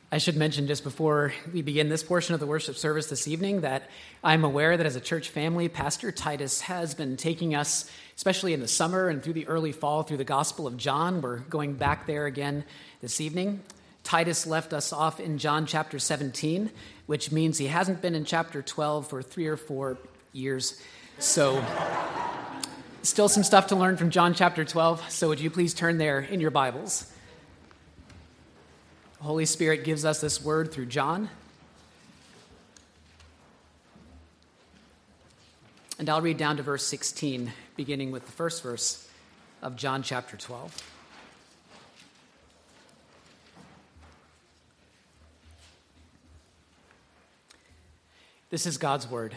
I should mention just before we begin this portion of the worship service this evening that I'm aware that as a church family, Pastor Titus has been taking us, especially in the summer and through the early fall, through the Gospel of John. We're going back there again this evening. Titus left us off in John chapter 17, which means he hasn't been in chapter 12 for 3 or 4 years. So still some stuff to learn from John chapter 12. So would you please turn there in your Bibles? Holy Spirit gives us this word through John. And I'll read down to verse 16, beginning with the first verse of John chapter 12. This is God's word.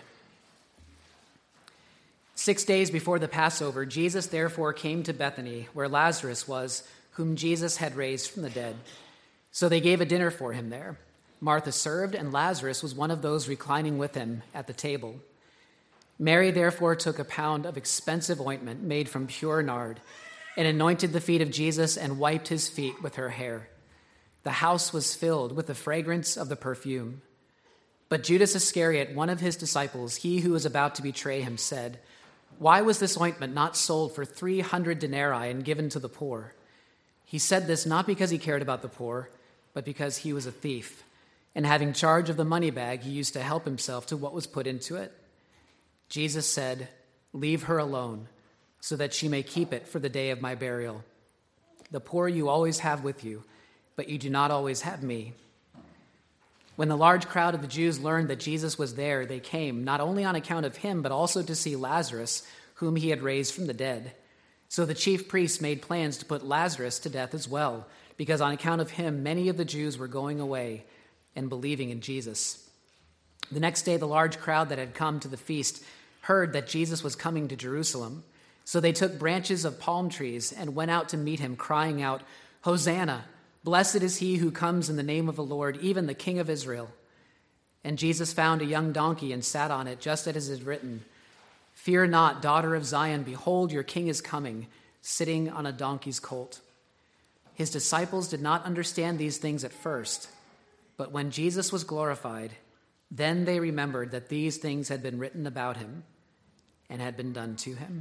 6 days before the Passover, Jesus therefore came to Bethany, where Lazarus was, whom Jesus had raised from the dead. So they gave a dinner for him there. Martha served, and Lazarus was one of those reclining with him at the table. Mary therefore took a pound of expensive ointment made from pure nard and anointed the feet of Jesus and wiped his feet with her hair. The house was filled with the fragrance of the perfume. But Judas Iscariot, one of his disciples, he who was about to betray him, said, "Why was this ointment not sold for 300 denarii and given to the poor?" He said this not because he cared about the poor, but because he was a thief, and having charge of the money bag, he used to help himself to what was put into it. Jesus said, "Leave her alone, so that she may keep it for the day of my burial. The poor you always have with you, but you do not always have me." When the large crowd of the Jews learned that Jesus was there, they came, not only on account of him, but also to see Lazarus, whom he had raised from the dead. So the chief priests made plans to put Lazarus to death as well, because on account of him, many of the Jews were going away and believing in Jesus. The next day, the large crowd that had come to the feast heard that Jesus was coming to Jerusalem. So they took branches of palm trees and went out to meet him, crying out, "Hosanna! Blessed is he who comes in the name of the Lord, even the King of Israel." And Jesus found a young donkey and sat on it, just as it is written, "Fear not, daughter of Zion, behold, your king is coming, sitting on a donkey's colt." His disciples did not understand these things at first, but when Jesus was glorified, then they remembered that these things had been written about him and had been done to him.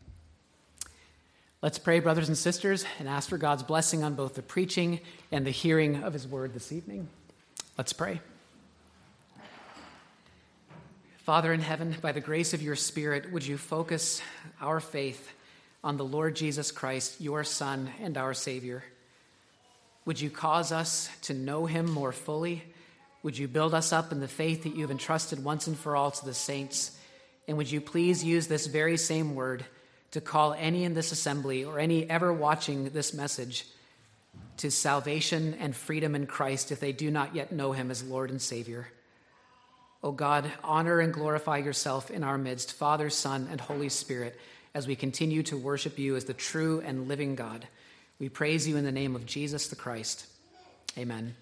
Let's pray, brothers and sisters, and ask for God's blessing on both the preaching and the hearing of his word this evening. Let's pray. Father in heaven, by the grace of your Spirit, would you focus our faith on the Lord Jesus Christ, your Son and our Savior? Would you cause us to know him more fully? Would you build us up in the faith that you've entrusted once and for all to the saints? And would you please use this very same word to call any in this assembly or any ever watching this message to salvation and freedom in Christ if they do not yet know him as Lord and Savior? O God, honor and glorify yourself in our midst, Father, Son, and Holy Spirit, as we continue to worship you as the true and living God. We praise you in the name of Jesus the Christ. Amen.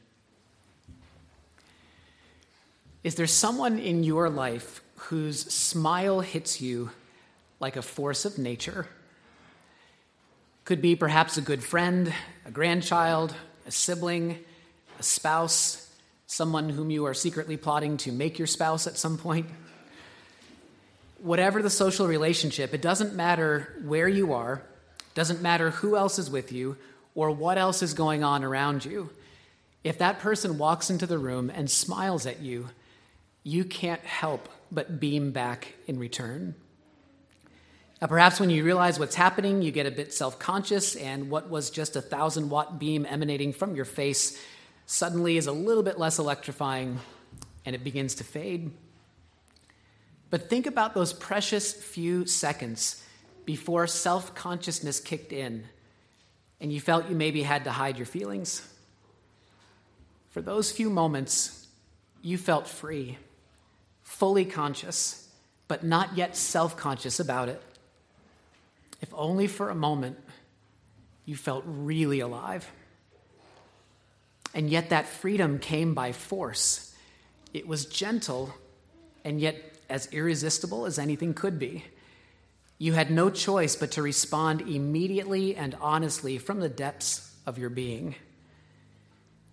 Is there someone in your life whose smile hits you like a force of nature? Could be perhaps a good friend, a grandchild, a sibling, a spouse, someone whom you are secretly plotting to make your spouse at some point. Whatever the social relationship, it doesn't matter where you are, doesn't matter who else is with you or what else is going on around you. If that person walks into the room and smiles at you, you can't help but beam back in return. Now, perhaps when you realize what's happening, you get a bit self-conscious, and what was just a 1,000-watt beam emanating from your face suddenly is a little bit less electrifying, and it begins to fade. But think about those precious few seconds before self-consciousness kicked in, and you felt you maybe had to hide your feelings. For those few moments, you felt free, fully conscious, but not yet self-conscious about it. If only for a moment, you felt really alive. And yet that freedom came by force. It was gentle, and yet as irresistible as anything could be. You had no choice but to respond immediately and honestly from the depths of your being.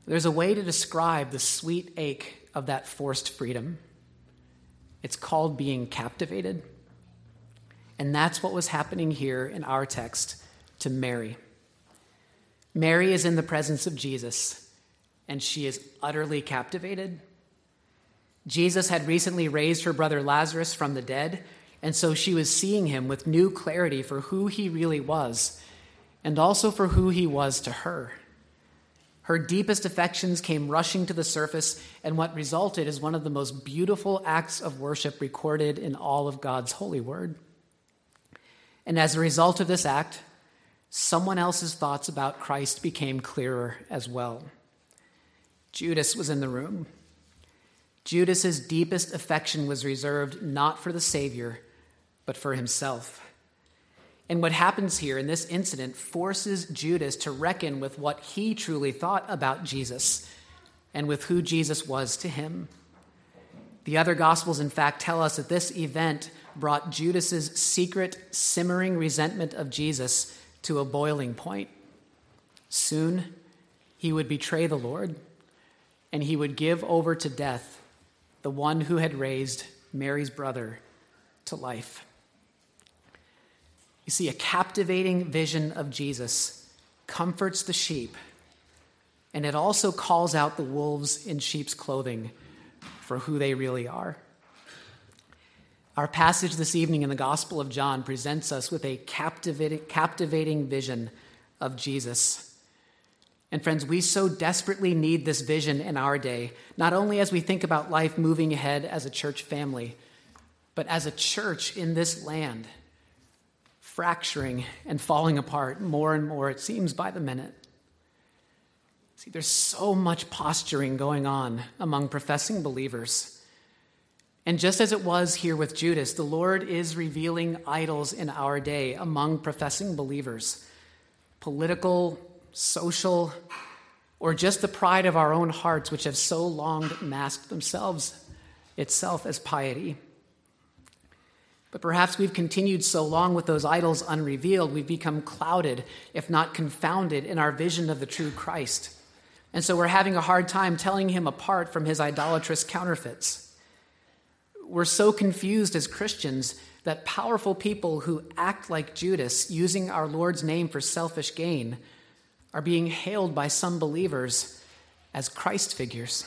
There's a way to describe the sweet ache of that forced freedom. It's called being captivated. And that's what was happening here in our text to Mary. Mary is in the presence of Jesus, and she is utterly captivated. Jesus had recently raised her brother Lazarus from the dead, and so she was seeing him with new clarity for who he really was, and also for who he was to her. Her deepest affections came rushing to the surface, and what resulted is one of the most beautiful acts of worship recorded in all of God's holy word. And as a result of this act, someone else's thoughts about Christ became clearer as well. Judas was in the room. Judas's deepest affection was reserved not for the Savior, but for himself. And what happens here in this incident forces Judas to reckon with what he truly thought about Jesus and with who Jesus was to him. The other Gospels, in fact, tell us that this event brought Judas's secret, simmering resentment of Jesus to a boiling point. Soon, he would betray the Lord, and he would give over to death the one who had raised Mary's brother to life. You see, a captivating vision of Jesus comforts the sheep, and it also calls out the wolves in sheep's clothing for who they really are. Our passage this evening in the Gospel of John presents us with a captivating vision of Jesus. And friends, we so desperately need this vision in our day, not only as we think about life moving ahead as a church family, but as a church in this land, fracturing and falling apart more and more, it seems, by the minute. See, there's so much posturing going on among professing believers. And just as it was here with Judas, the Lord is revealing idols in our day among professing believers, political, social, or just the pride of our own hearts, which have so long masked themselves itself as piety. But perhaps we've continued so long with those idols unrevealed, we've become clouded, if not confounded, in our vision of the true Christ. And so we're having a hard time telling him apart from his idolatrous counterfeits. We're so confused as Christians that powerful people who act like Judas, using our Lord's name for selfish gain, are being hailed by some believers as Christ figures.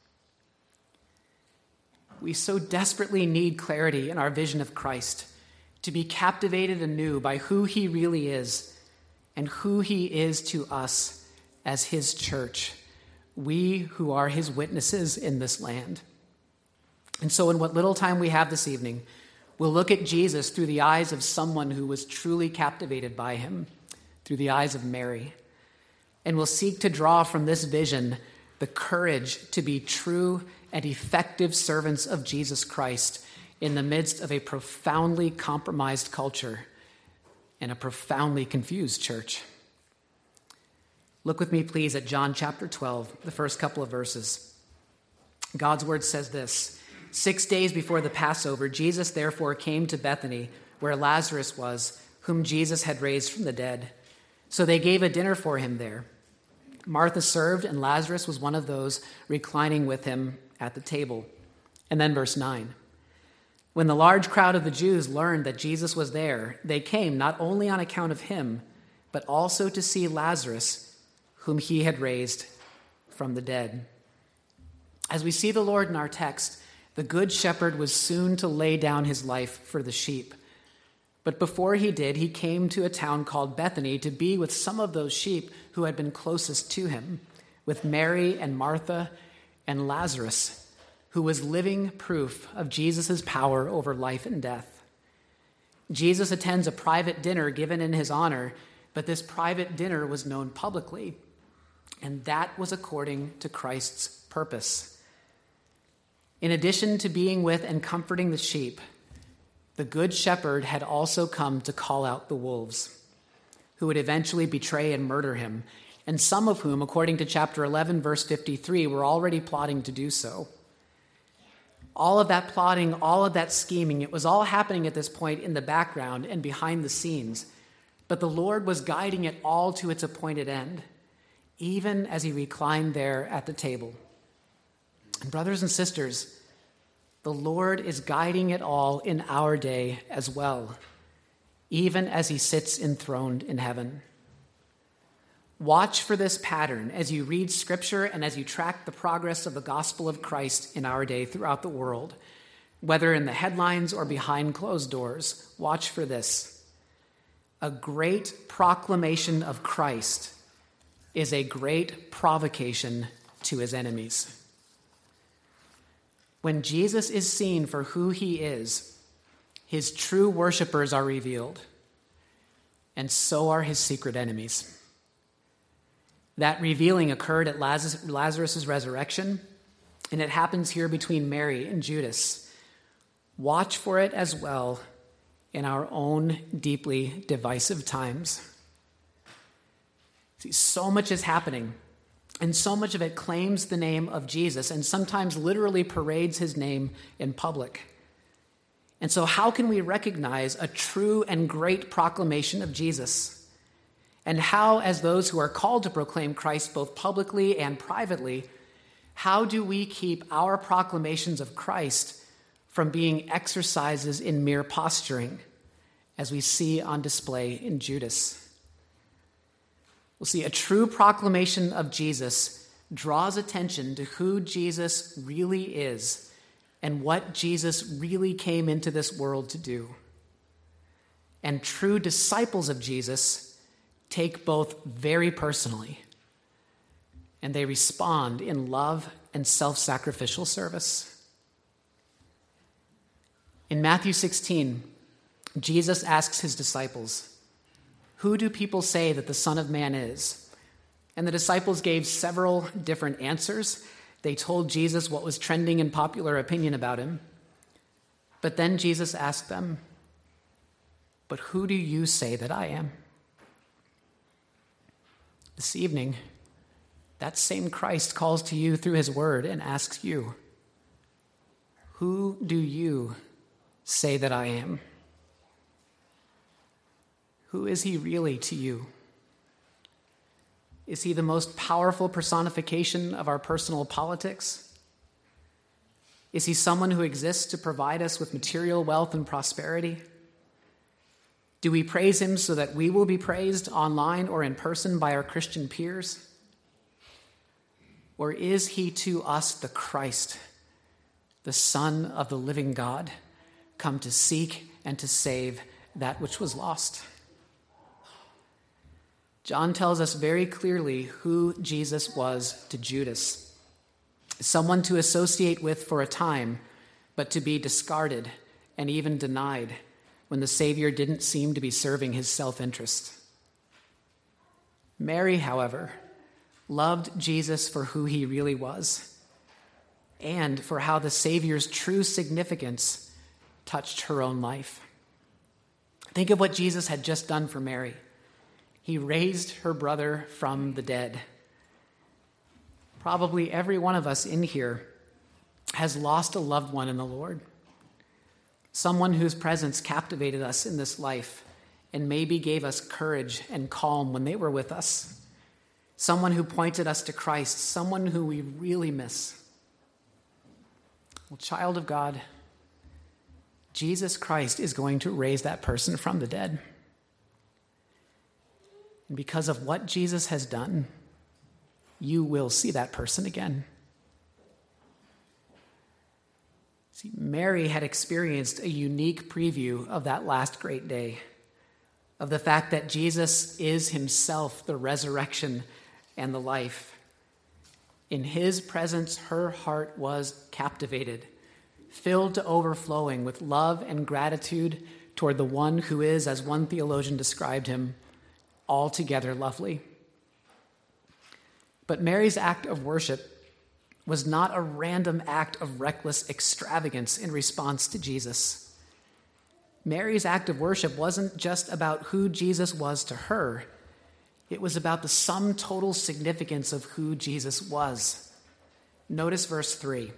We so desperately need clarity in our vision of Christ, to be captivated anew by who he really is and who he is to us as his church, we who are his witnesses in this land. And so in what little time we have this evening, we'll look at Jesus through the eyes of someone who was truly captivated by him, through the eyes of Mary. And we'll seek to draw from this vision the courage to be true and effective servants of Jesus Christ in the midst of a profoundly compromised culture and a profoundly confused church. Look with me, please, at John chapter 12, the first couple of verses. God's word says this: 6 days before the Passover, Jesus therefore came to Bethany, where Lazarus was, whom Jesus had raised from the dead. So they gave a dinner for him there. Martha served, and Lazarus was one of those reclining with him at the table. And then verse 9. When the large crowd of the Jews learned that Jesus was there, they came not only on account of him, but also to see Lazarus, whom he had raised from the dead. As we see the Lord in our text, the good shepherd was soon to lay down his life for the sheep. But before he did, he came to a town called Bethany to be with some of those sheep who had been closest to him, with Mary and Martha and Lazarus, who was living proof of Jesus' power over life and death. Jesus attends a private dinner given in his honor, but this private dinner was known publicly, and that was according to Christ's purpose. In addition to being with and comforting the sheep, the good shepherd had also come to call out the wolves, who would eventually betray and murder him, and some of whom, according to chapter 11, verse 53, were already plotting to do so. All of that plotting, all of that scheming, it was all happening at this point in the background and behind the scenes, but the Lord was guiding it all to its appointed end. even as he reclined there at the table. And brothers and sisters, the Lord is guiding it all in our day as well, even as he sits enthroned in heaven. Watch for this pattern as you read Scripture and as you track the progress of the gospel of Christ in our day throughout the world, whether in the headlines or behind closed doors. Watch for this. A great proclamation of Christ is a great provocation to his enemies. When Jesus is seen for who he is, his true worshipers are revealed, and so are his secret enemies. That revealing occurred at Lazarus' resurrection, and it happens here between Mary and Judas. Watch for it as well in our own deeply divisive times. See, so much is happening, and so much of it claims the name of Jesus, and sometimes literally parades his name in public. And so how can we recognize a true and great proclamation of Jesus? And how, as those who are called to proclaim Christ both publicly and privately, how do we keep our proclamations of Christ from being exercises in mere posturing, as we see on display in Judas? We'll see a true proclamation of Jesus draws attention to who Jesus really is and what Jesus really came into this world to do. And true disciples of Jesus take both very personally, and they respond in love and self-sacrificial service. In Matthew 16, Jesus asks his disciples, "Who do people say that the Son of Man is?" And the disciples gave several different answers. They told Jesus what was trending in popular opinion about him. But then Jesus asked them, "But who do you say that I am?" This evening, that same Christ calls to you through his word and asks you, "Who do you say that I am?" Who is he really to you? Is he the most powerful personification of our personal politics? Is he someone who exists to provide us with material wealth and prosperity? Do we praise him so that we will be praised online or in person by our Christian peers? Or is he to us the Christ, the Son of the living God, come to seek and to save that which was lost? John tells us very clearly who Jesus was to Judas, someone to associate with for a time, but to be discarded and even denied when the Savior didn't seem to be serving his self-interest. Mary, however, loved Jesus for who he really was and for how the Savior's true significance touched her own life. Think of what Jesus had just done for Mary. He raised her brother from the dead. Probably every one of us in here has lost a loved one in the Lord. Someone whose presence captivated us in this life and maybe gave us courage and calm when they were with us. Someone who pointed us to Christ, someone who we really miss. Well, child of God, Jesus Christ is going to raise that person from the dead. And because of what Jesus has done, you will see that person again. See, Mary had experienced a unique preview of that last great day, of the fact that Jesus is himself the resurrection and the life. In his presence, her heart was captivated, filled to overflowing with love and gratitude toward the one who is, as one theologian described him, altogether lovely. But Mary's act of worship was not a random act of reckless extravagance in response to Jesus. Mary's act of worship wasn't just about who Jesus was to her. It was about the sum total significance of who Jesus was. Notice verse 3.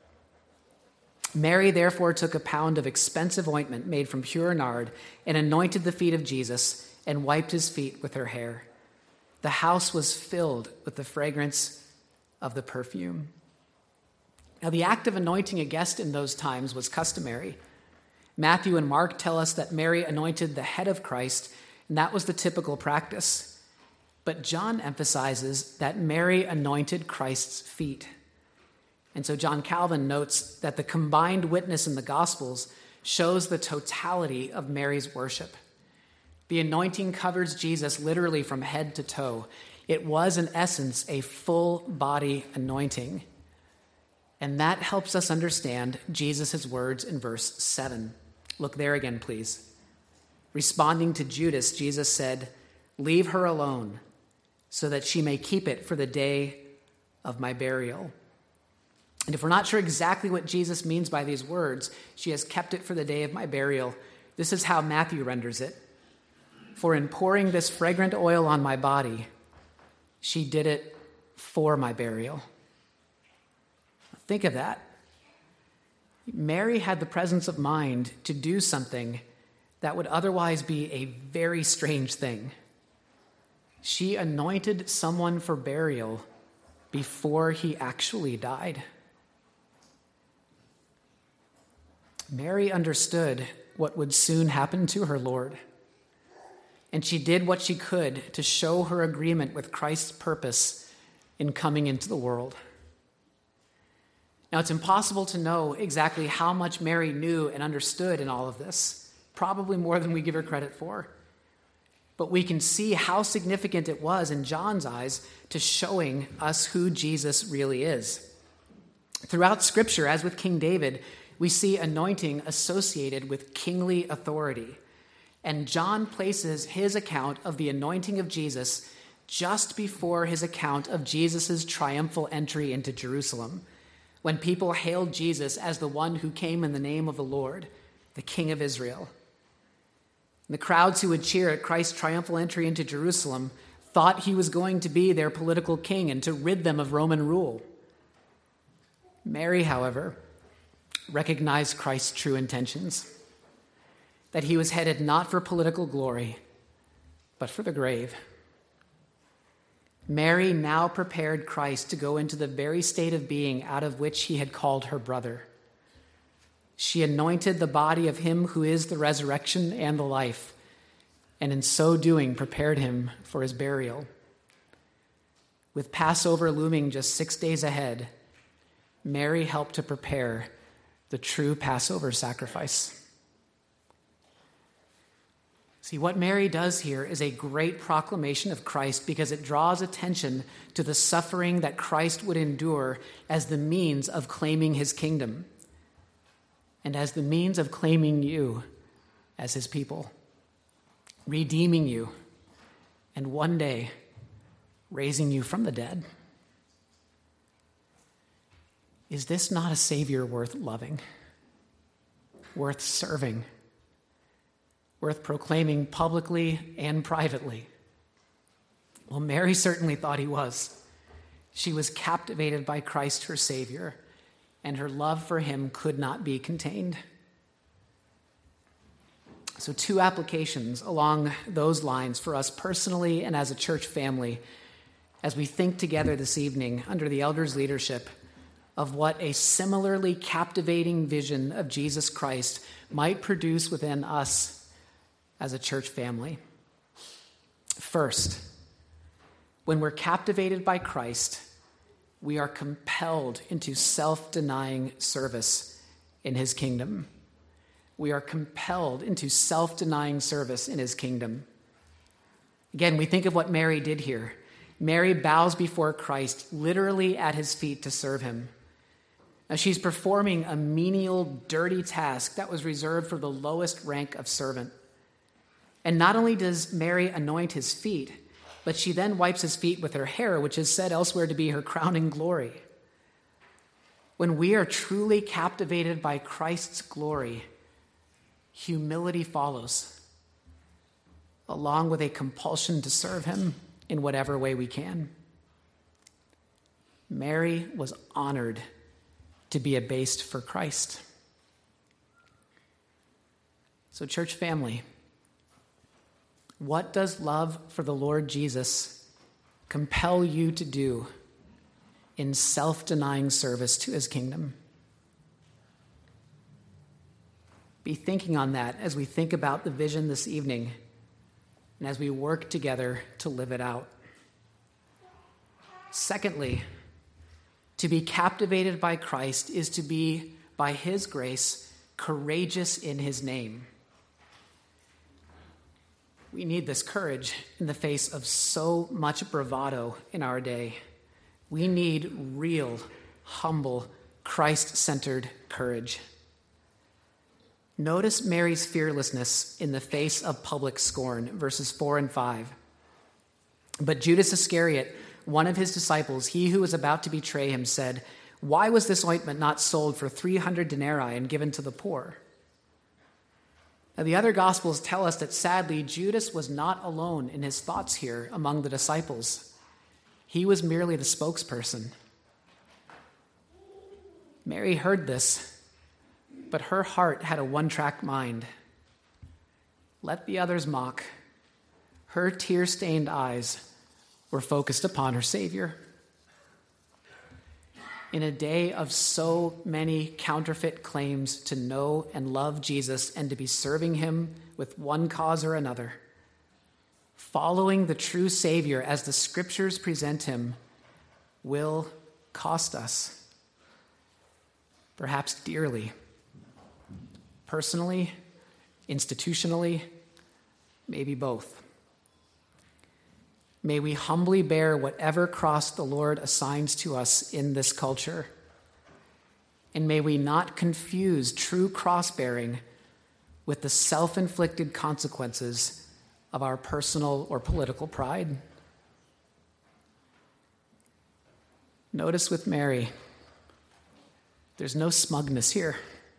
Mary therefore took a pound of expensive ointment made from pure nard and anointed the feet of Jesus and wiped his feet with her hair. the house was filled with the fragrance of the perfume. Now, the act of anointing a guest in those times was customary. Matthew and Mark tell us that Mary anointed the head of Christ, and that was the typical practice. But John emphasizes that Mary anointed Christ's feet. And so John Calvin notes that the combined witness in the Gospels shows the totality of Mary's worship. The anointing covers Jesus literally from head to toe. It was, in essence, a full body anointing. And that helps us understand Jesus' words in verse 7. Look there again, please. Responding to Judas, Jesus said, "Leave her alone, so that she may keep it for the day of my burial." And if we're not sure exactly what Jesus means by these words, "She has kept it for the day of my burial," this is how Matthew renders it. "For in pouring this fragrant oil on my body, she did it for my burial." Think of that. Mary had the presence of mind to do something that would otherwise be a very strange thing. She anointed someone for burial before he actually died. Mary understood what would soon happen to her Lord, and she did what she could to show her agreement with Christ's purpose in coming into the world. Now, it's impossible to know exactly how much Mary knew and understood in all of this, probably more than we give her credit for. But we can see how significant it was in John's eyes to showing us who Jesus really is. Throughout Scripture, as with King David, we see anointing associated with kingly authority. And John places his account of the anointing of Jesus just before his account of Jesus' triumphal entry into Jerusalem, when people hailed Jesus as the one who came in the name of the Lord, the King of Israel. And the crowds who would cheer at Christ's triumphal entry into Jerusalem thought he was going to be their political king and to rid them of Roman rule. Mary, however, recognized Christ's true intentions, that he was headed not for political glory, but for the grave. Mary now prepared Christ to go into the very state of being out of which he had called her brother. She anointed the body of him who is the resurrection and the life, and in so doing prepared him for his burial. With Passover looming just 6 days ahead, Mary helped to prepare the true Passover sacrifice. See, what Mary does here is a great proclamation of Christ because it draws attention to the suffering that Christ would endure as the means of claiming his kingdom and as the means of claiming you as his people, redeeming you, and one day raising you from the dead. Is this not a Savior worth loving, worth serving, worth proclaiming publicly and privately? Well, Mary certainly thought he was. She was captivated by Christ, her Savior, and her love for him could not be contained. So 2 applications along those lines for us personally and as a church family as we think together this evening under the elders' leadership of what a similarly captivating vision of Jesus Christ might produce within us as a church family. First, when we're captivated by Christ, we are compelled into self-denying service in his kingdom. We are compelled into self-denying service in his kingdom. Again, we think of what Mary did here. Mary bows before Christ, literally at his feet to serve him. Now, she's performing a menial, dirty task that was reserved for the lowest rank of servant. And not only does Mary anoint his feet, but she then wipes his feet with her hair, which is said elsewhere to be her crowning glory. When we are truly captivated by Christ's glory, humility follows, along with a compulsion to serve him in whatever way we can. Mary was honored to be abased for Christ. So, church family, what does love for the Lord Jesus compel you to do in self-denying service to his kingdom? Be thinking on that as we think about the vision this evening and as we work together to live it out. Secondly, to be captivated by Christ is to be, by his grace, courageous in his name. We need this courage in the face of so much bravado in our day. We need real, humble, Christ-centered courage. Notice Mary's fearlessness in the face of public scorn, verses 4 and 5. But Judas Iscariot, one of his disciples, he who was about to betray him, said, "Why was this ointment not sold for 300 denarii and given to the poor?" Now, the other Gospels tell us that sadly, Judas was not alone in his thoughts here among the disciples. He was merely the spokesperson. Mary heard this, but her heart had a one-track mind. Let the others mock. Her tear-stained eyes were focused upon her Savior. In a day of so many counterfeit claims to know and love Jesus and to be serving him with one cause or another, following the true Savior as the Scriptures present him will cost us, perhaps dearly, personally, institutionally, maybe both. May we humbly bear whatever cross the Lord assigns to us in this culture. And may we not confuse true cross-bearing with the self-inflicted consequences of our personal or political pride. Notice with Mary, there's no smugness here.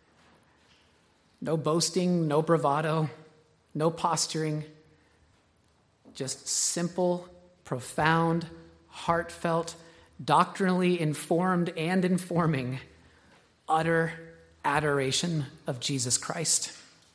No boasting, no bravado, no posturing. Just simple, profound, heartfelt, doctrinally informed and informing, utter adoration of Jesus Christ.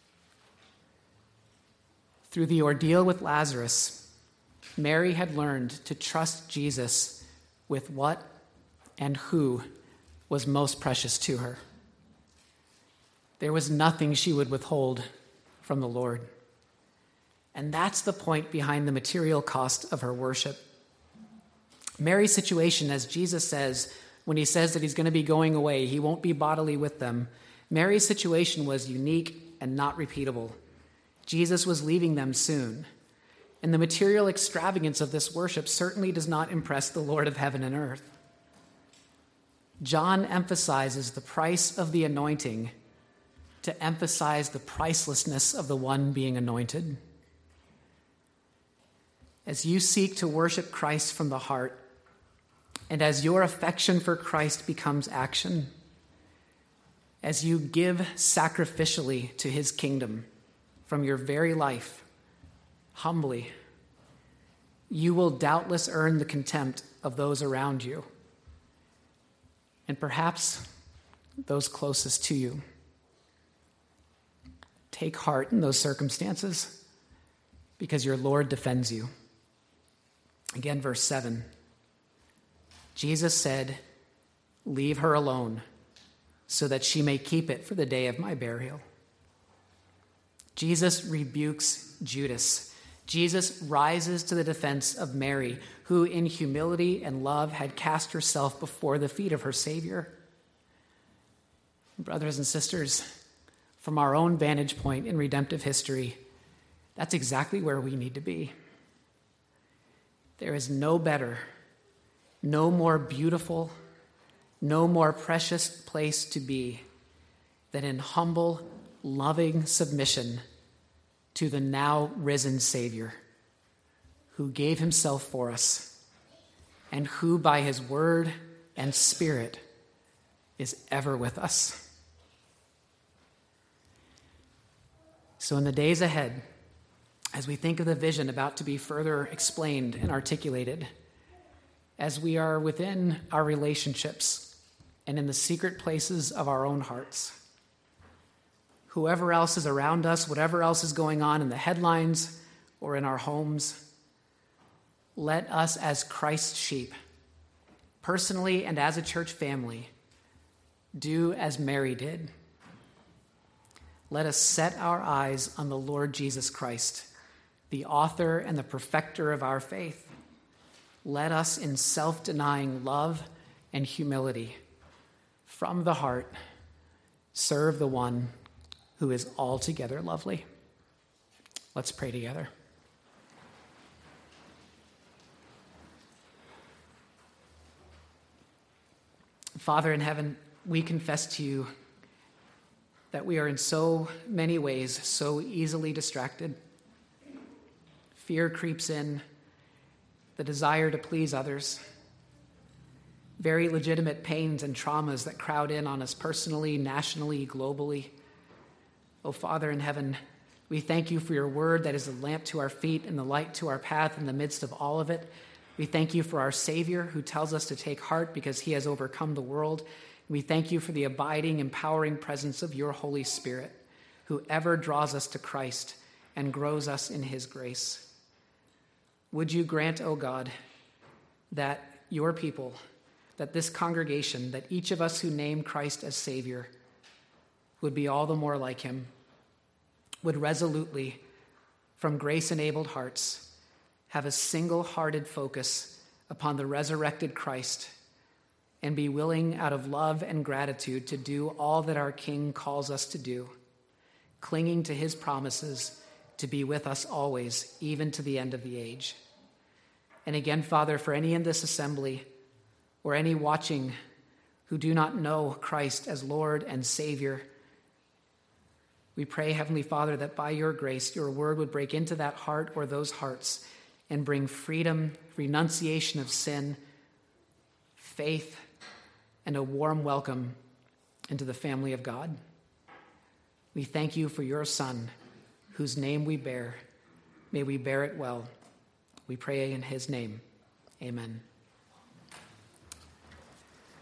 Through the ordeal with Lazarus, Mary had learned to trust Jesus with what and who was most precious to her. There was nothing she would withhold from the Lord. And that's the point behind the material cost of her worship. Mary's situation, as Jesus says, when he says that he's going to be going away, he won't be bodily with them. Mary's situation was unique and not repeatable. Jesus was leaving them soon. And the material extravagance of this worship certainly does not impress the Lord of heaven and earth. John emphasizes the price of the anointing to emphasize the pricelessness of the one being anointed. As you seek to worship Christ from the heart, and as your affection for Christ becomes action, as you give sacrificially to his kingdom from your very life, humbly, you will doubtless earn the contempt of those around you, and perhaps those closest to you. Take heart in those circumstances, because your Lord defends you. Again, verse 7. Jesus said, "Leave her alone, so that she may keep it for the day of my burial." Jesus rebukes Judas. Jesus rises to the defense of Mary, who in humility and love had cast herself before the feet of her Savior. Brothers and sisters, from our own vantage point in redemptive history, that's exactly where we need to be. There is no better, no more beautiful, no more precious place to be than in humble, loving submission to the now risen Savior, who gave himself for us and who by his word and Spirit is ever with us. So in the days ahead, as we think of the vision about to be further explained and articulated, as we are within our relationships and in the secret places of our own hearts, whoever else is around us, whatever else is going on in the headlines or in our homes, let us as Christ's sheep, personally and as a church family, do as Mary did. Let us set our eyes on the Lord Jesus Christ, the author and the perfecter of our faith. Let us, in self-denying love and humility, from the heart, serve the one who is altogether lovely. Let's pray together. Father in heaven, we confess to you that we are in so many ways so easily distracted. Fear creeps in, the desire to please others, very legitimate pains and traumas that crowd in on us personally, nationally, globally. Oh, Father in heaven, we thank you for your word that is a lamp to our feet and the light to our path in the midst of all of it. We thank you for our Savior who tells us to take heart because he has overcome the world. We thank you for the abiding, empowering presence of your Holy Spirit, who ever draws us to Christ and grows us in his grace. Would you grant, O God, that your people, that this congregation, that each of us who name Christ as Savior would be all the more like him, would resolutely, from grace-enabled hearts, have a single-hearted focus upon the resurrected Christ and be willing out of love and gratitude to do all that our King calls us to do, clinging to his promises to be with us always, even to the end of the age. And again, Father, for any in this assembly or any watching who do not know Christ as Lord and Savior, we pray, Heavenly Father, that by your grace, your word would break into that heart or those hearts and bring freedom, renunciation of sin, faith, and a warm welcome into the family of God. We thank you for your Son, whose name we bear. May we bear it well. We pray in his name. Amen.